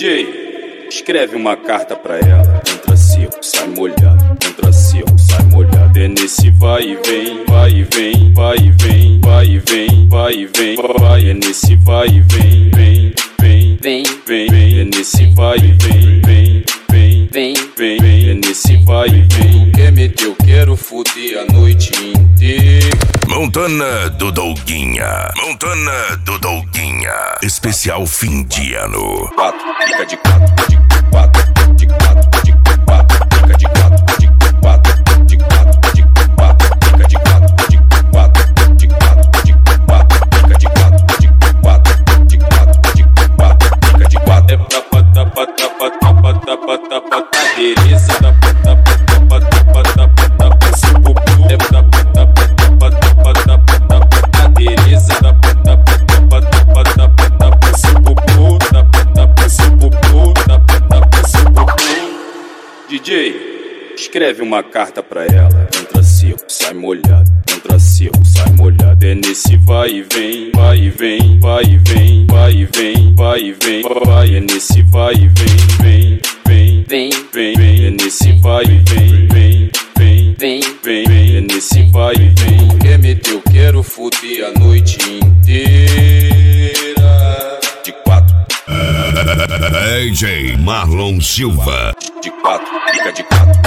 DJ, escreve uma carta pra ela. Entra seco, sai molhado. Entra seco, sai molhado. É nesse vai e vem, vai e vem, vai e vem, vai e vem, vai e vem, vai. É nesse vai e vem, vem, vem, vem, vem, vem. É nesse vai e vem, vem, vem, vem, vem, vem. É nesse vai e vem. Quer meter, eu quero fuder a noite inteira. Montana do Douguinha. Montana do Douguinha. Especial fim de ano. Quatro, fica de quatro, de quatro, de quatro, de quatro, fica de quatro, de quatro, de quatro, de quatro, fica de quatro, de quatro, de quatro, de quatro, fica de quatro, de quatro, de quatro, de quatro, fica de quatro. É tapa, tapa, tapa, tapa, tapa, tapa, beleza, tapa, tapa, tapa, tapa, tapa, tapa, suco, é tapa, tapa, tapa, tapa, tapa, tapa, beleza, tapa, tapa, tapa, tapa, tapa, tapa, suco, tapa, tapa, suco, tapa, tapa, suco. DJ, escreve uma carta pra ela. Entra seco, sai molhado. Entra seco, sai molhado. É nesse vai e vem, vai e vem, vai e vem, vai e vem, vai e vem, vai. É nesse vai e vem, vem, vem, vem, vem, vem. É nesse vai e vem, vem, vem, vem, vem, vem. É nesse vai e vem. Quer meter, eu quero fuder a noite inteira. De quatro, DJ Marlon Silva. de quatro, fica de quatro.